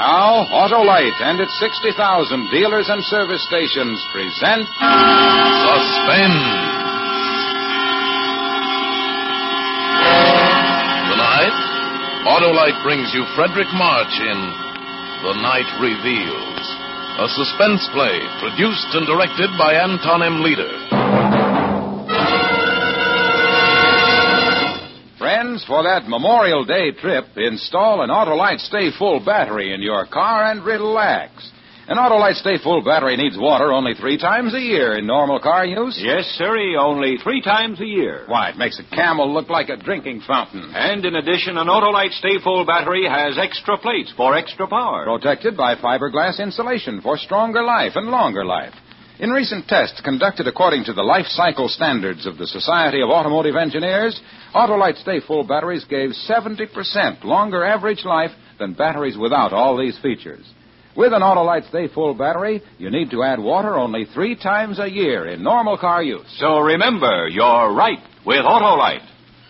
Now, Autolite and its 60,000 dealers and service stations present... Suspense. Tonight, Autolite brings you Frederick March in The Night Reveals, a suspense play produced and directed by Anton M. Leader. Friends, for that Memorial Day trip, install an Autolite Stay Full battery in your car and relax. An Autolite Stay Full battery needs water only 3 times a year in normal car use. Yes, sirree, only 3 times a year. Why, it makes a camel look like a drinking fountain. And in addition, an Autolite Stay Full battery has extra plates for extra power. Protected by fiberglass insulation for stronger life and longer life. In recent tests conducted according to the life cycle standards of the Society of Automotive Engineers, Autolite Stay Full batteries gave 70% longer average life than batteries without all these features. With an Autolite Stay Full battery, you need to add water only 3 times a year in normal car use. So remember, you're right with Autolite.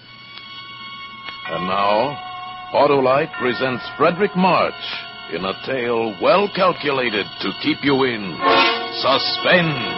And now, Autolite presents Frederick March in a tale well calculated to keep you in suspense.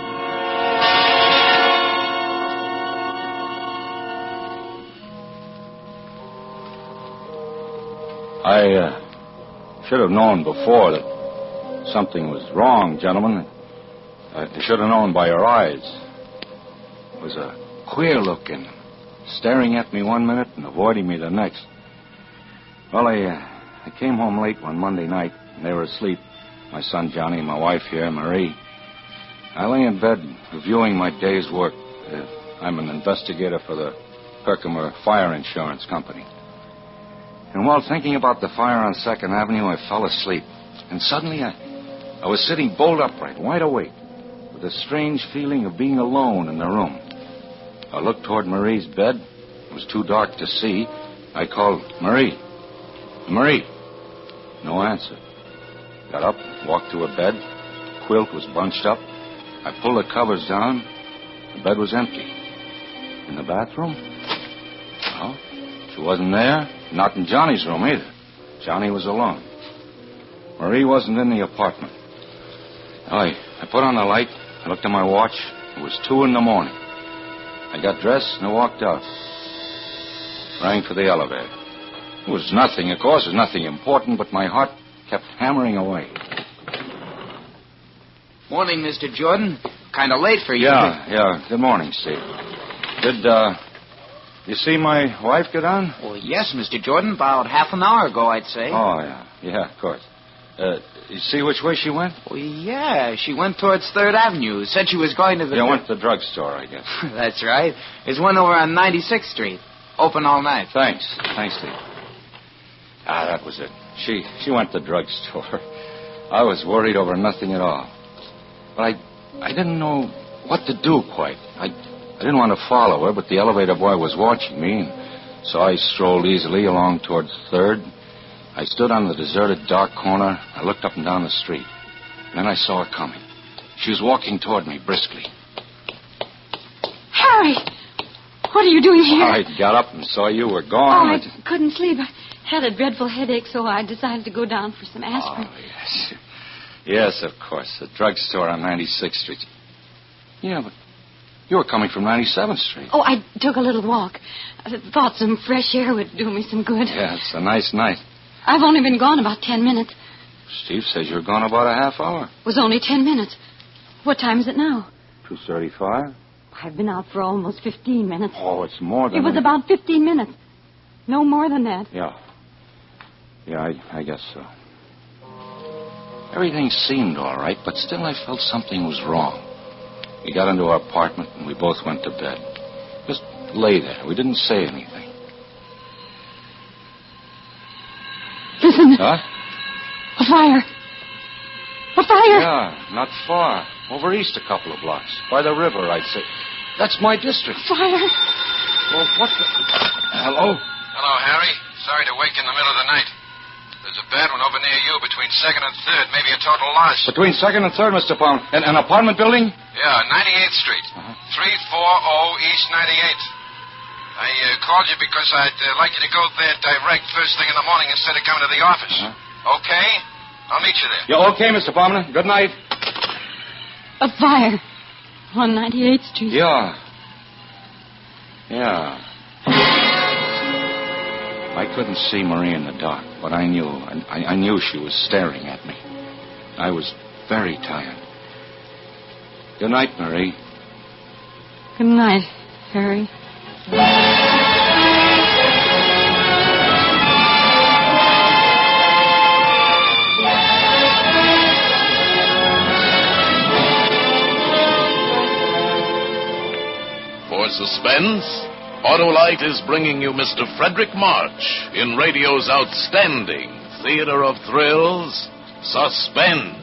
I should have known before that something was wrong, gentlemen. I should have known by your eyes. It was a queer looking, staring at me one minute and avoiding me the next. Well, I came home late one Monday night, and they were asleep. My son Johnny, my wife here, Marie. I lay in bed reviewing my day's work. I'm an investigator for the Herkimer Fire Insurance Company. And while thinking about the fire on 2nd Avenue, I fell asleep. And suddenly I was sitting bolt upright, wide awake, with a strange feeling of being alone in the room. I looked toward Marie's bed. It was too dark to see. I called, Marie. Marie. No answer. Got up, walked to her bed. The quilt was bunched up. I pulled the covers down. The bed was empty. In the bathroom? No, she wasn't there. Not in Johnny's room either. Johnny was alone. Marie wasn't in the apartment. I put on the light. I looked at my watch. It was 2 a.m. I got dressed and I walked out. Rang for the elevator. It was nothing, of course. It was nothing important, but my heart kept hammering away. Morning, Mr. Jordan. Kind of late for you. Yeah. Good morning, Steve. Did you see my wife get on? Well, yes, Mr. Jordan. About half an hour ago, I'd say. Oh, yeah. Yeah, of course. You see which way she went? Well, yeah. She went towards 3rd Avenue. Said she was going to the... Yeah, went to the drugstore, I guess. That's right. There's one over on 96th Street. Open all night. Thanks, Steve. That was it. She went to the drugstore. I was worried over nothing at all. But I didn't know what to do quite. I didn't want to follow her, but the elevator boy was watching me, and so I strolled easily along towards 3rd. I stood on the deserted dark corner. I looked up and down the street. And then I saw her coming. She was walking toward me briskly. Harry! What are you doing here? I got up and saw you were gone. Oh, I couldn't sleep. I had a dreadful headache, so I decided to go down for some aspirin. Oh, yes. Yes, of course. The drugstore on 96th Street. Yeah, but you were coming from 97th Street. Oh, I took a little walk. I thought some fresh air would do me some good. Yeah, it's a nice night. I've only been gone about 10 minutes. Steve says you're gone about a half hour. It was only 10 minutes. What time is it now? 2:35. I've been out for almost 15 minutes. Oh, it's more than... It was about 15 minutes. No more than that. Yeah. Yeah, I guess so. Everything seemed all right, but still I felt something was wrong. We got into our apartment, and we both went to bed. Just lay there. We didn't say anything. Listen. Huh? A fire. A fire. Yeah, not far. Over east a couple of blocks. By the river, I'd say. That's my district. Fire. Well, what the... Hello? Hello, Harry. Sorry to wake you in the middle of the night. There's a bad one over near you between 2nd and 3rd. Maybe a total loss. Between 2nd and 3rd, Mr. Pound. An apartment building? Yeah, 98th Street. 340 East 98th. I called you because I'd like you to go there direct first thing in the morning instead of coming to the office. Okay? I'll meet you there. Yeah, okay, Mr. Palmer. Good night. A fire on 98th Street. Yeah. I couldn't see Marie in the dark, but I knew. I knew she was staring at me. I was very tired. Good night, Marie. Good night, Harry. For suspense, Autolite is bringing you Mr. Frederick March in radio's outstanding theater of thrills, Suspense.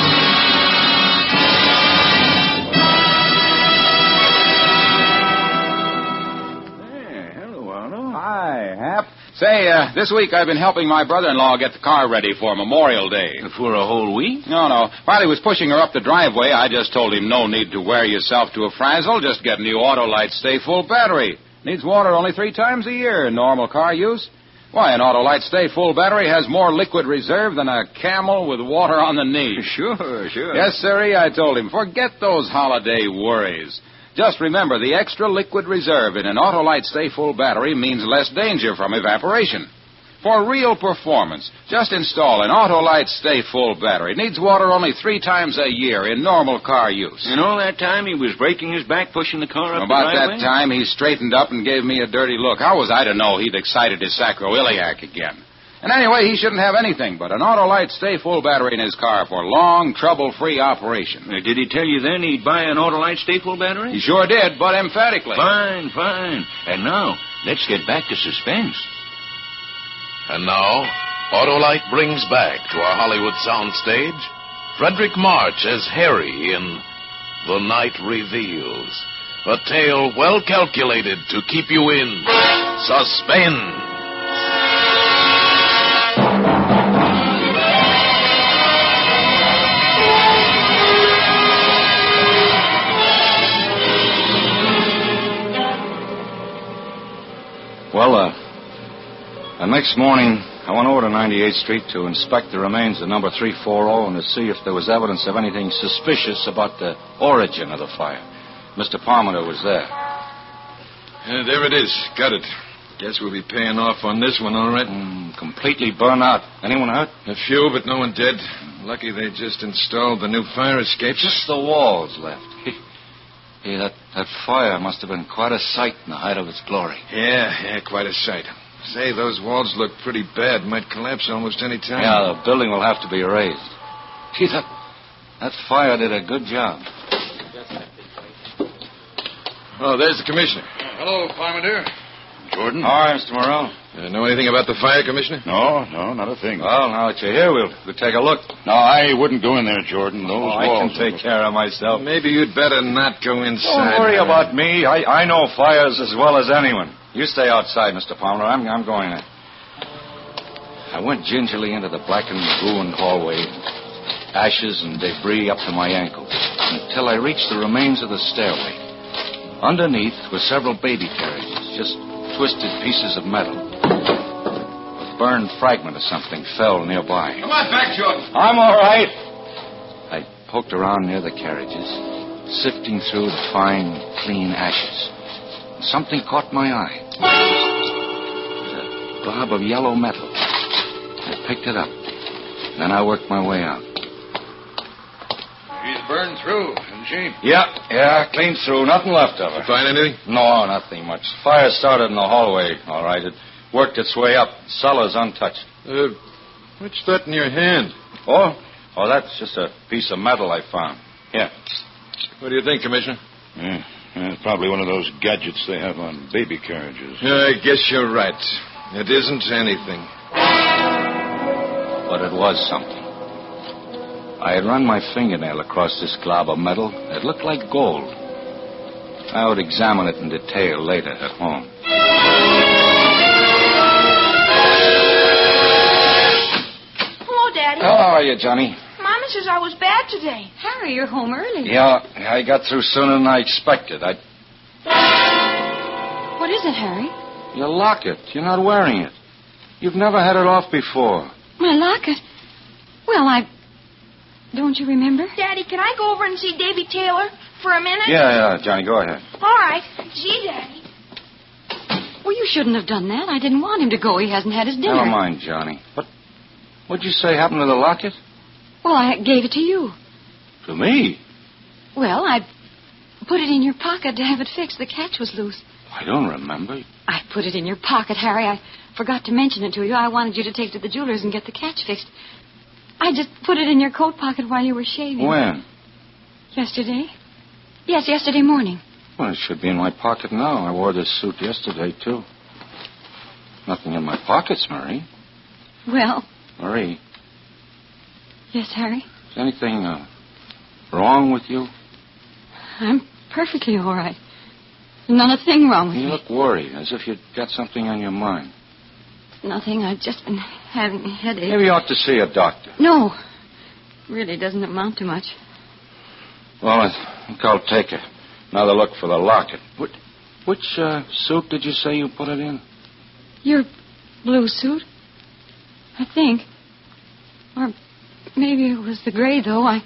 Hi, Hap. Say, this week I've been helping my brother-in-law get the car ready for Memorial Day. For a whole week? No. While he was pushing her up the driveway, I just told him no need to wear yourself to a frazzle. Just get a new Autolite Stay Full battery. Needs water only 3 times a year in normal car use. Why, an Autolite Stay Full battery has more liquid reserve than a camel with water on the knee. Sure. Yes, sirree, I told him. Forget those holiday worries. Just remember, the extra liquid reserve in an Autolite Stay Full battery means less danger from evaporation. For real performance, just install an Autolite Stay Full battery. Needs water only 3 times a year in normal car use. And all that time he was breaking his back, pushing the car up About the driveway? that time, he straightened up and gave me a dirty look. How was I to know he'd excited his sacroiliac again? And anyway, he shouldn't have anything but an Autolite Stay Full battery in his car for long, trouble-free operation. Did he tell you then he'd buy an Autolite Stay Full battery? He sure did, but emphatically. Fine. And now, let's get back to suspense. And now, Autolite brings back to our Hollywood soundstage Frederick March as Harry in The Night Reveals, a tale well calculated to keep you in suspense. Well, the next morning, I went over to 98th Street to inspect the remains of number 340 and to see if there was evidence of anything suspicious about the origin of the fire. Mr. Palmer was there. There it is. Got it. Guess we'll be paying off on this one, all right. Completely burned out. Anyone hurt? A few, but no one dead. Lucky they just installed the new fire escapes. Just the walls left. Hey, that fire must have been quite a sight in the height of its glory. Yeah, quite a sight. Say, those walls look pretty bad. Might collapse almost any time. Yeah, the building will have to be raised. Gee, that fire did a good job. Oh, there's the commissioner. Hello, Parmenter. Jordan? All right, Mr. Morrell. Know anything about the fire, Commissioner? No, not a thing. Well, now that you're here, we'll take a look. No, I wouldn't go in there, Jordan. Those I walls. can take care of myself. Maybe you'd better not go inside. Don't worry about me. I know fires as well as anyone. You stay outside, Mr. Palmer. I'm going in. I went gingerly into the blackened, ruined hallway, ashes and debris up to my ankles, until I reached the remains of the stairway. Underneath were several baby carriages, just twisted pieces of metal. A burned fragment of something fell nearby. Come on back, Jordan. I'm all right. I poked around near the carriages, sifting through the fine, clean ashes. Something caught my eye. It was a glob of yellow metal. I picked it up. Then I worked my way out. She's burned through, isn't she? Yeah, clean through. Nothing left of her. Find anything? No, nothing much. Fire started in the hallway, all right. It worked its way up. Cellar's untouched. What's that in your hand? Oh, that's just a piece of metal I found. Here. What do you think, Commissioner? Yeah, it's probably one of those gadgets they have on baby carriages. I guess you're right. It isn't anything. But it was something. I had run my fingernail across this glob of metal. It looked like gold. I would examine it in detail later at home. Hello, Daddy. How are you, Johnny? Mama says I was bad today. Harry, you're home early. Yeah, I got through sooner than I expected. What is it, Harry? Your locket. You're not wearing it. You've never had it off before. My locket? Well, don't you remember? Daddy, can I go over and see Davy Taylor for a minute? Yeah, Johnny, go ahead. All right. Gee, Daddy. Well, you shouldn't have done that. I didn't want him to go. He hasn't had his dinner. Never mind, Johnny. What'd you say happened to the locket? Well, I gave it to you. To me? Well, I put it in your pocket to have it fixed. The catch was loose. I don't remember. I put it in your pocket, Harry. I forgot to mention it to you. I wanted you to take it to the jeweler's and get the catch fixed. I just put it in your coat pocket while you were shaving. When? Yesterday. Yes, yesterday morning. Well, it should be in my pocket now. I wore this suit yesterday, too. Nothing in my pockets, Marie. Well. Marie. Yes, Harry? Is anything wrong with you? I'm perfectly all right. There's not a thing wrong with me. You look worried, as if you'd got something on your mind. Nothing. I've just been having a headache. Maybe you ought to see a doctor. No. Really doesn't amount to much. Well, I think I'll take another look for the locket. Which suit did you say you put it in? Your blue suit? I think. Or maybe it was the gray, though. I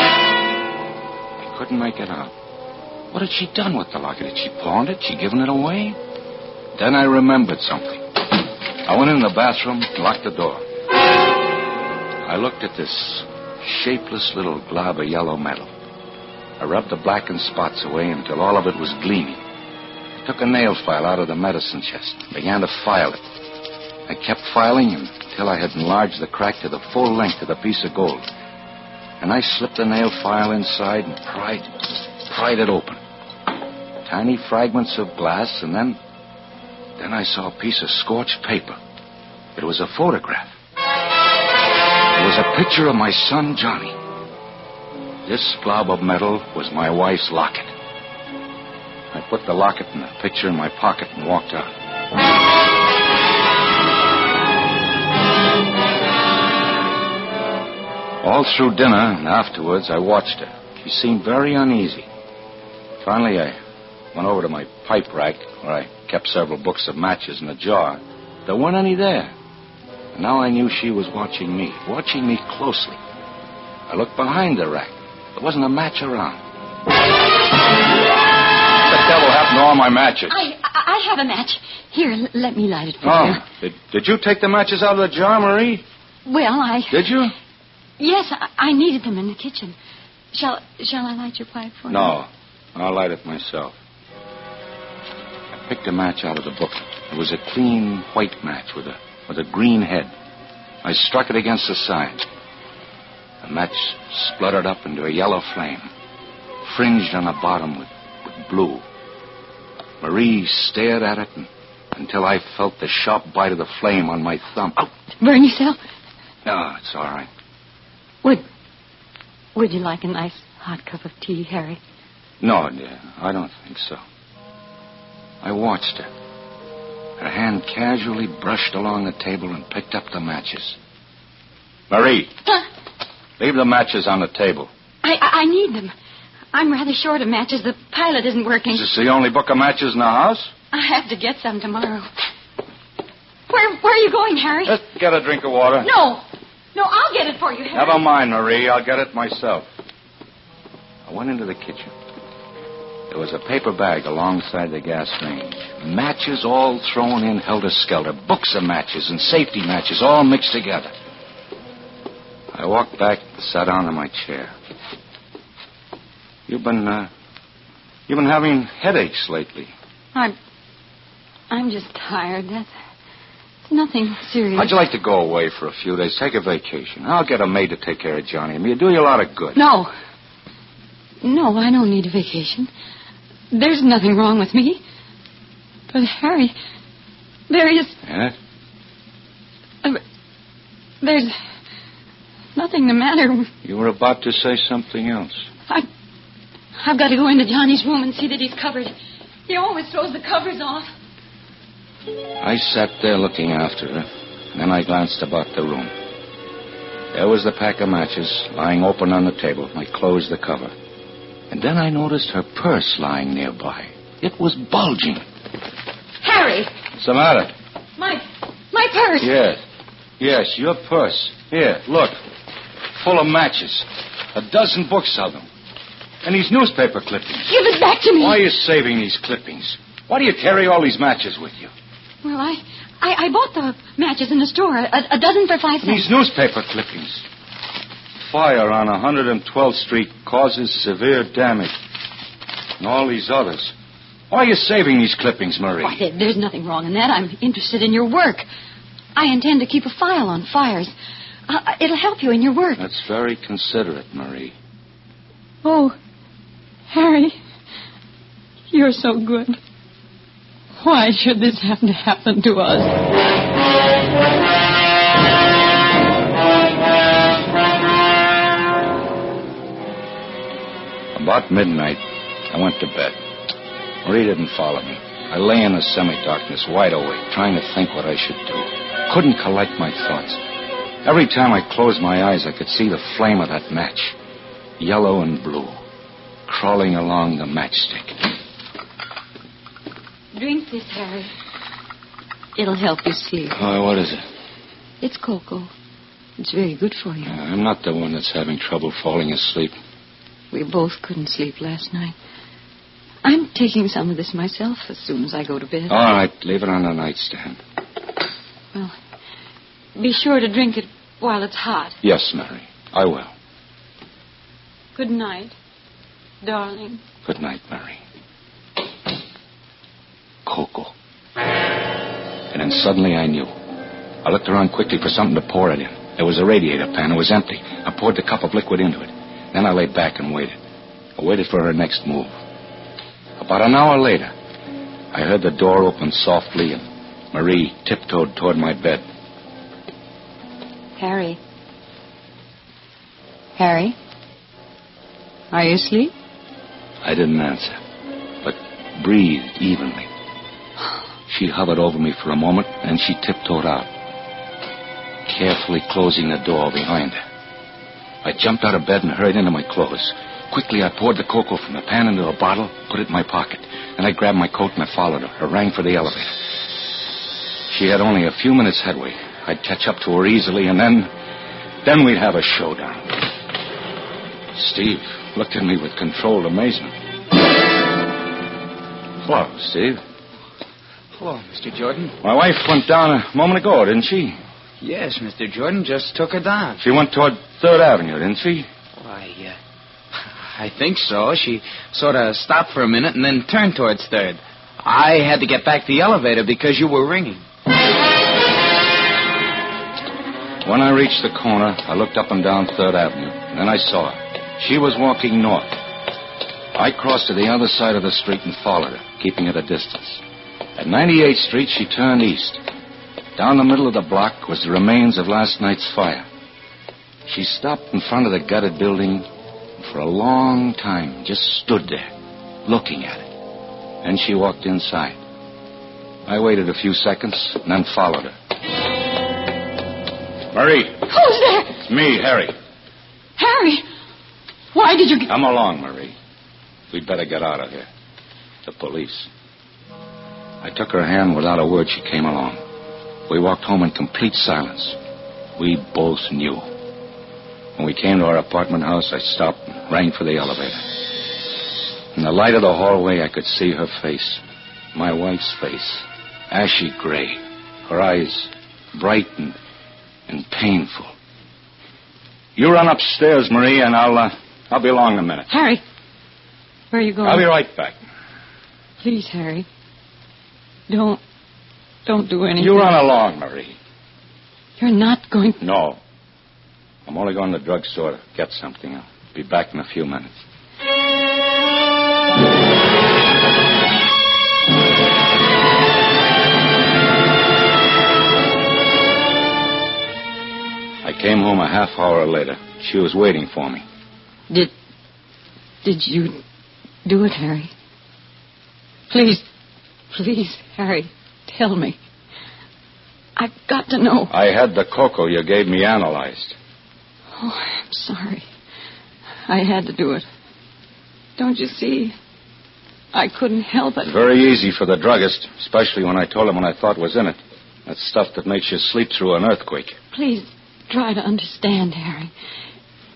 couldn't make it out. What had she done with the locket? Had she pawned it? She given it away? Then I remembered something. I went in the bathroom and locked the door. I looked at this shapeless little glob of yellow metal. I rubbed the blackened spots away until all of it was gleaming. I took a nail file out of the medicine chest and began to file it. I kept filing until I had enlarged the crack to the full length of the piece of gold. And I slipped the nail file inside and pried it open. Tiny fragments of glass, and then I saw a piece of scorched paper. It was a photograph. It was a picture of my son, Johnny. This glob of metal was my wife's locket. I put the locket and the picture in my pocket and walked out. All through dinner and afterwards, I watched her. She seemed very uneasy. Finally, I went over to my pipe rack, where I kept several books of matches in a jar. There weren't any there. And now I knew she was watching me closely. I looked behind the rack. There wasn't a match around. What the devil happened to all my matches? I have a match. Here, let me light it for you. Did you take the matches out of the jar, Marie? Well, Did you? Yes, I needed them in the kitchen. Shall I light your pipe for you? No, I'll light it myself. I picked a match out of the book. It was a clean white match with a green head. I struck it against the side. The match spluttered up into a yellow flame, fringed on the bottom with blue. Marie stared at it until I felt the sharp bite of the flame on my thumb. Ow! Burn yourself? No, it's all right. Would you like a nice hot cup of tea, Harry? No, dear, I don't think so. I watched her. Her hand casually brushed along the table and picked up the matches. Marie, leave the matches on the table. I need them. I'm rather short of matches. The pilot isn't working. Is this the only book of matches in the house? I have to get some tomorrow. Where are you going, Harry? Just get a drink of water. No, I'll get it for you, Harry. Never mind, Marie. I'll get it myself. I went into the kitchen. There was a paper bag alongside the gas range. Matches all thrown in helter-skelter. Books of matches and safety matches all mixed together. I walked back and sat down in my chair. You've been having headaches lately. I'm just tired. That's nothing serious. How'd you like to go away for a few days? Take a vacation. I'll get a maid to take care of Johnny and me. It'll do you a lot of good. No, I don't need a vacation. There's nothing wrong with me. But, Harry, there is... Yeah? There's nothing the matter. You were about to say something else. I've got to go into Johnny's room and see that he's covered. He always throws the covers off. I sat there looking after her, and then I glanced about the room. There was the pack of matches lying open on the table. I closed the cover. And then I noticed her purse lying nearby. It was bulging. Harry! What's the matter? My purse! Yes, your purse. Here, look. full of matches. 12 books of them. And these newspaper clippings. Give it back to me. Why are you saving these clippings? Why do you carry all these matches with you? Well, I bought the matches in the store. A dozen for 5 cents. These newspaper clippings. Fire on 112th Street causes severe damage. And all these others. Why are you saving these clippings, Marie? Why, there's nothing wrong in that. I'm interested in your work. I intend to keep a file on fires. It'll help you in your work. That's very considerate, Marie. Oh, Harry, you're so good. Why should this have to happen to us? About midnight, I went to bed. Marie didn't follow me. I lay in the semi-darkness, wide awake, trying to think what I should do. Couldn't collect my thoughts. Every time I closed my eyes, I could see the flame of that match, yellow and blue, crawling along the matchstick. Drink this, Harry. It'll help you sleep. Oh, what is it? It's cocoa. It's very good for you. I'm not the one that's having trouble falling asleep. We both couldn't sleep last night. I'm taking some of this myself as soon as I go to bed. All right, leave it on the nightstand. Well, be sure to drink it while it's hot. Yes, Mary, I will. Good night, darling. Good night, Mary. Cocoa. And then suddenly I knew. I looked around quickly for something to pour it in. There was a radiator pan. It was empty. I poured the cup of liquid into it. Then I lay back and waited. I waited for her next move. About an hour later, I heard the door open softly and Marie tiptoed toward my bed. Harry. Harry? Are you asleep? I didn't answer, but breathed evenly. She hovered over me for a moment, and she tiptoed out, carefully closing the door behind her. I jumped out of bed and hurried into my clothes. Quickly, I poured the cocoa from the pan into a bottle, put it in my pocket. Then I grabbed my coat and I followed her. I rang for the elevator. She had only a few minutes headway. I'd catch up to her easily, and then we'd have a showdown. Steve looked at me with controlled amazement. Hello, Steve. Hello, Mr. Jordan. My wife went down a moment ago, didn't she? Yes, Mr. Jordan, just took her down. She went toward 3rd Avenue, didn't she? Why, I think so. She sort of stopped for a minute and then turned towards 3rd. I had to get back to the elevator because you were ringing. When I reached the corner, I looked up and down 3rd Avenue, and then I saw her. She was walking north. I crossed to the other side of the street and followed her, keeping at a distance. At 98th Street, she turned east. Down the middle of the block was the remains of last night's fire. She stopped in front of the gutted building and for a long time just stood there, looking at it. Then she walked inside. I waited a few seconds and then followed her. Marie. Who's there? It's me, Harry. Harry! Why did you... Come along, Marie. We'd better get out of here. The police. I took her hand. Without a word, she came along. We walked home in complete silence. We both knew. When we came to our apartment house, I stopped and rang for the elevator. In the light of the hallway, I could see her face. My wife's face. Ashy gray. Her eyes bright and painful. You run upstairs, Marie, and I'll be along in a minute. Harry, where are you going? I'll be right back. Please, Harry. Don't do anything. You run along, Marie. You're not going... No. I'm only going to the drugstore to get something. I'll be back in a few minutes. I came home a half hour later. She was waiting for me. Did you do it, Harry? Please, Harry, tell me. I've got to know. I had the cocoa you gave me analyzed. Oh, I'm sorry. I had to do it. Don't you see? I couldn't help it. It's very easy for the druggist, especially when I told him what I thought was in it. That's stuff that makes you sleep through an earthquake. Please try to understand, Harry.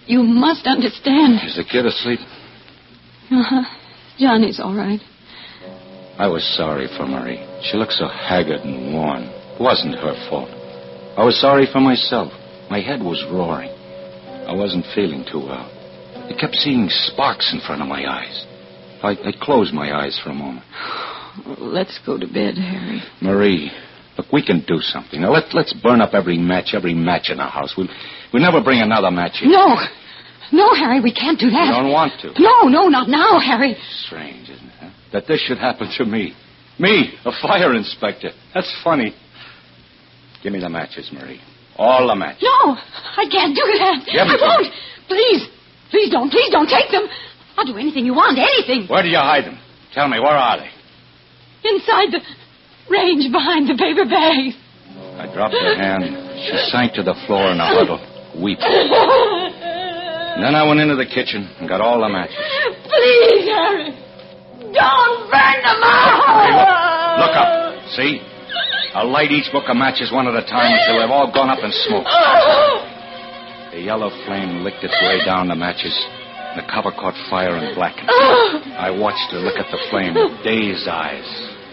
You must understand. Is the kid asleep? Uh-huh. Johnny's all right. I was sorry for Marie. She looked so haggard and worn. It wasn't her fault. I was sorry for myself. My head was roaring. I wasn't feeling too well. I kept seeing sparks in front of my eyes. I closed my eyes for a moment. Let's go to bed, Harry. Marie, look, we can do something. Now, let's burn up every match in our house. We'll never bring another match in. No. No, Harry, we can't do that. You don't want to. No, not now, Harry. Strange, isn't it? Huh? That this should happen to me. Me, a fire inspector. That's funny. Give me the matches, Marie. All the matches. No, I can't do that. I won't. Please don't take them. I'll do anything you want, anything. Where do you hide them? Tell me, where are they? Inside the range behind the paper bags. I dropped her hand. She sank to the floor in a huddle, weeping. And then I went into the kitchen and got all the matches. Please, Harry. Don't burn them out. Hey, look up. See? I'll light each book of matches one at a time until they've all gone up in smoke. The yellow flame licked its way down the matches. The cover caught fire and blackened. I watched her look at the flame with dazed eyes.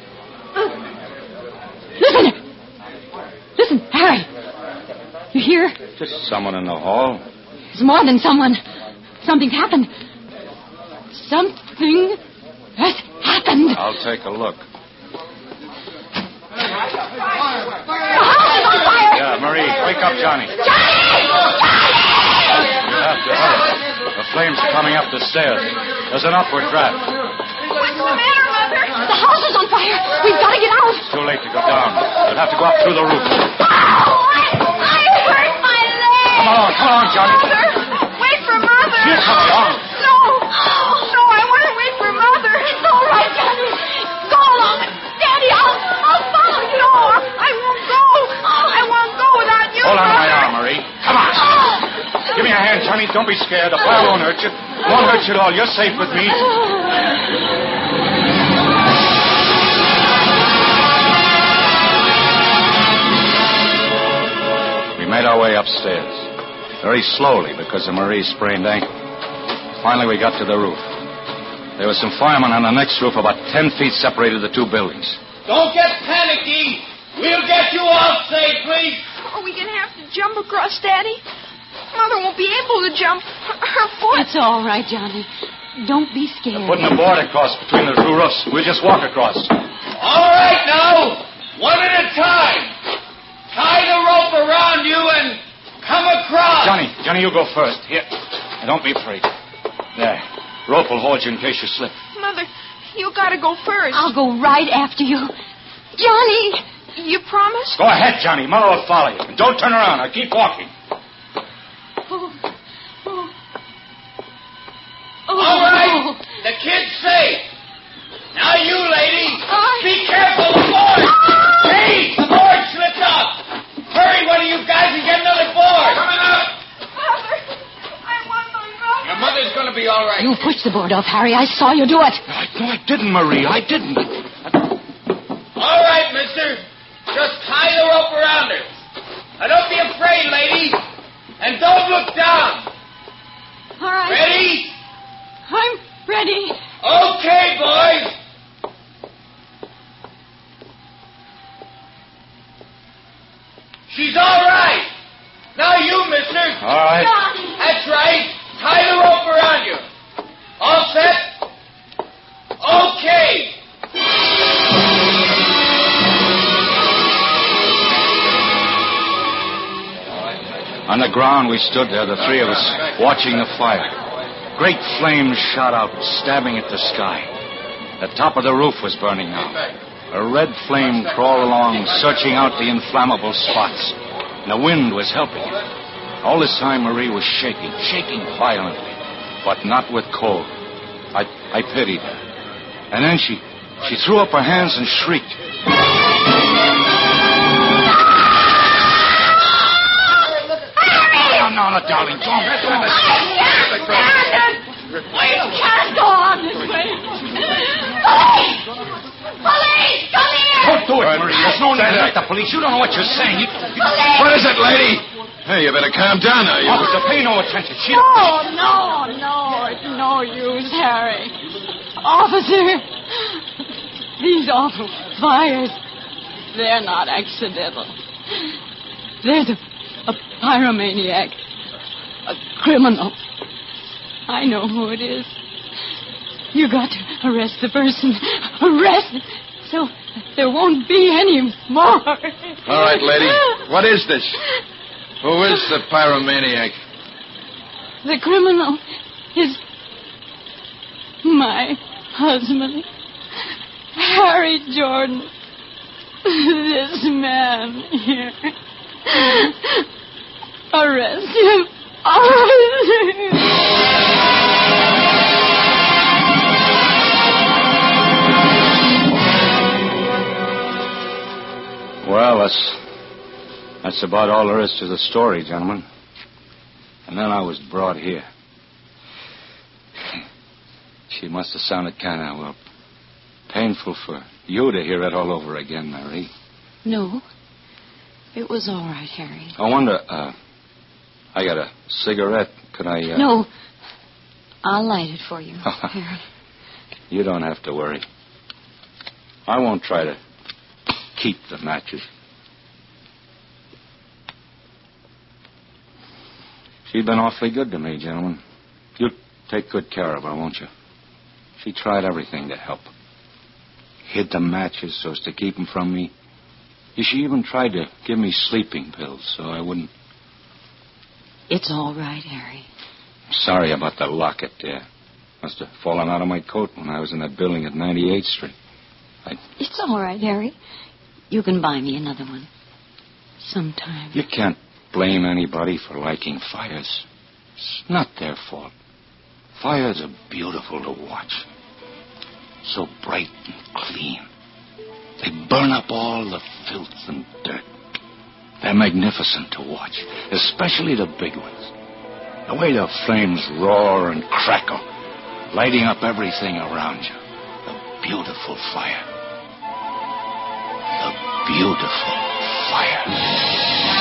Listen, Harry. You hear? Just someone in the hall. It's more than someone. Something's happened. Something has happened. I'll take a look. The house is on fire. Yeah, Marie, wake up Johnny. Johnny! You have to hurry. The flames are coming up the stairs. There's an upward draft. What's the matter, Mother? The house is on fire. We've got to get out. It's too late to go down. You'll have to go up through the roof. I hurt my leg. Come on, Johnny. Mother, wait for Mother. Here, come on. No, I want to wait for Mother. It's all right, Johnny. Go along. Daddy, I'll follow you. No, I won't go. I won't go without you, Hold on to my Mother. arm, Marie. Come on. Give me a hand, Johnny. Don't be scared. The fire won't hurt you. Won't hurt you at all. You're safe with me. We made our way upstairs. Very slowly because of Marie's sprained ankle. Finally, we got to the roof. There were some firemen on the next roof. About 10 feet separated the two buildings. Don't get panicky. We'll get you out safely. Are we going to have to jump across, Daddy? Mother won't be able to jump. Her foot. It's all right, Johnny. Don't be scared. Putting a board across between the two roofs. We'll just walk across. All right, now. One at a time. Tie the rope around you and come across. Johnny, you go first. Here. Now, don't be afraid. There. Rope will hold you in case you slip. Mother, you got to go first. I'll go right after you. Johnny! You promise? Go ahead, Johnny. Mother will follow you. And don't turn around. Now keep walking. All right. The kid's safe. Now you, lady. Be careful. The board. Hey, the board slipped off. Hurry, one of you guys, and get another board. Coming up. Mother, I want my mother. Your mother's going to be all right. You pushed the board off, Harry. I saw you do it. No, I didn't, Marie. I didn't. All right, mister. Just tie the rope around her. Now, don't be afraid, lady. And don't look down. All right. Ready? I'm ready. Okay, boys. She's all right. Now you, mister. All right. Johnny. That's right. Tie the rope around you. All set? Okay. On the ground, we stood there, the three of us, watching the fire. Great flames shot out, stabbing at the sky. The top of the roof was burning now. A red flame crawled along, searching out the inflammable spots. And the wind was helping it. All this time, Marie was shaking violently, but not with cold. I pitied her. And then she threw up her hands and shrieked. No, darling, don't. I can't stand it. We can't go on this way. Police, come here. Don't do it, Marie. There's no need to let the police. You don't know what you're saying. What is it, lady? Hey, you better calm down now. Officer, pay no attention. No. It's no use, Harry. Officer, these awful fires, they're not accidental. There's a pyromaniac, a criminal. I know who it is. You got to arrest the person. Arrest him, so there won't be any more. All right, lady. What is this? Who is the pyromaniac? The criminal is my husband, Harry Jordan. This man here. Arrest him. Arrest him. Well, that's about all there is to the story, gentlemen. And then I was brought here. She must have sounded kind of, well, painful for you to hear it all over again, Mary. No. It was all right, Harry. I wonder, I got a cigarette. Could I, No. I'll light it for you, Harry. You don't have to worry. I won't try to keep the matches. She's been awfully good to me, gentlemen. You'll take good care of her, won't you? She tried everything to help. Hid the matches so as to keep them from me. She even tried to give me sleeping pills so I wouldn't... It's all right, Harry. I'm sorry about the locket, dear. Must have fallen out of my coat when I was in that building at 98th Street. It's all right, Harry. You can buy me another one. Sometime. You can't blame anybody for liking fires. It's not their fault. Fires are beautiful to watch. So bright and clean. They burn up all the filth and dirt. They're magnificent to watch, especially the big ones. The way the flames roar and crackle, lighting up everything around you. The beautiful fire. The beautiful fire.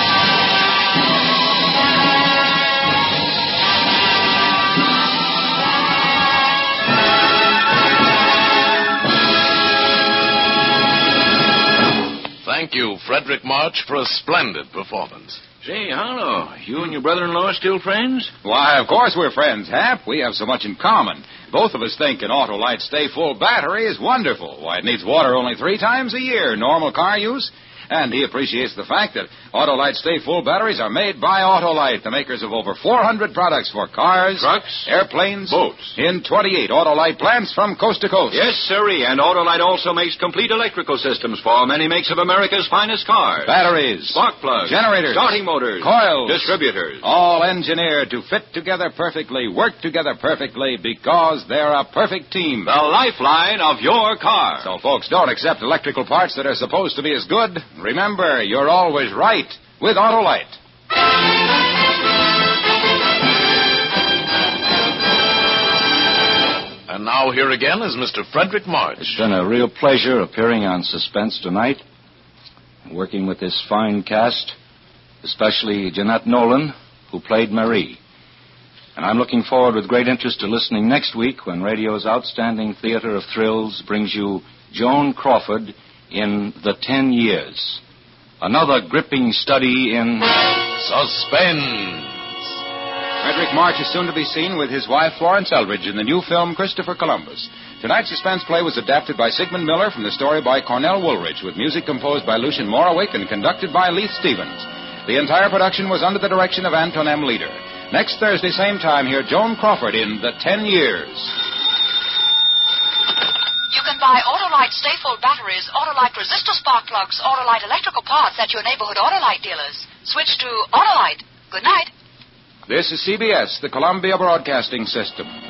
Thank you, Frederick March, for a splendid performance. Say, Harlow, you and your brother-in-law still friends? Why, of course we're friends, Hap. We have so much in common. Both of us think an Autolite Stay Full battery is wonderful. Why, it needs water only 3 times a year, normal car use. And he appreciates the fact that Autolite Stay Full batteries are made by Autolite, the makers of over 400 products for cars, trucks, airplanes, boats. In 28 Autolite plants from coast to coast. Yes, sirree. And Autolite also makes complete electrical systems for many makes of America's finest cars. Batteries, spark plugs, generators, starting motors, coils, distributors. All engineered to fit together perfectly, work together perfectly, because they're a perfect team. The lifeline of your car. So, folks, don't accept electrical parts that are supposed to be as good. Remember, you're always right with Autolite. And now here again is Mr. Frederick March. It's been a real pleasure appearing on Suspense tonight, working with this fine cast, especially Jeanette Nolan, who played Marie. And I'm looking forward with great interest to listening next week when radio's outstanding theater of thrills brings you Joan Crawford in The 10 Years. Another gripping study in Suspense. Frederick March is soon to be seen with his wife, Florence Eldridge, in the new film Christopher Columbus. Tonight's suspense play was adapted by Sigmund Miller from the story by Cornell Woolrich, with music composed by Lucien Morawick and conducted by Leith Stevens. The entire production was under the direction of Anton M. Leader. Next Thursday, same time, hear Joan Crawford in The 10 Years. You can buy Autolite Stay Full batteries, Autolite resistor spark plugs, Autolite electrical parts at your neighborhood Autolite dealers. Switch to Autolite. Good night. This is CBS, the Columbia Broadcasting System.